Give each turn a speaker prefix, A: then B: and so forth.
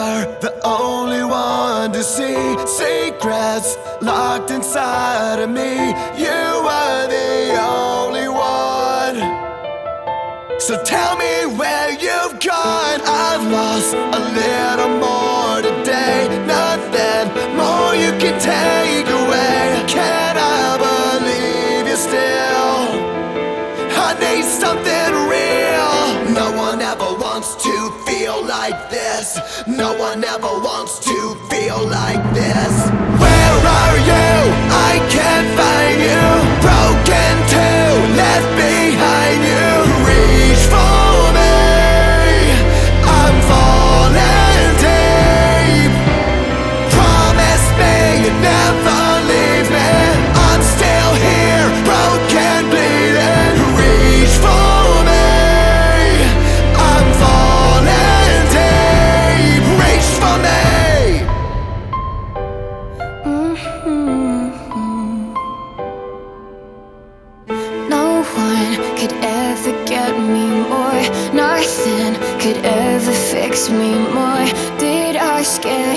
A: are the only one to see secrets locked inside of me. You are the only one. So tell me where you've gone. I've lost a little more today. Nothing more you can take away. Can I believe you still? I need something real. No one ever wants to feel like this. No one ever wants to feel like this. Where are you? I can't find you. Broken too, left behind you. Reach for me, I'm falling deep. Promise me you'd never leave me. I'm still here, broken, bleeding. Reach for me, I'm falling deep. Reach for me.
B: No one could ever get me more. Nothing could ever fix me more. Did I scare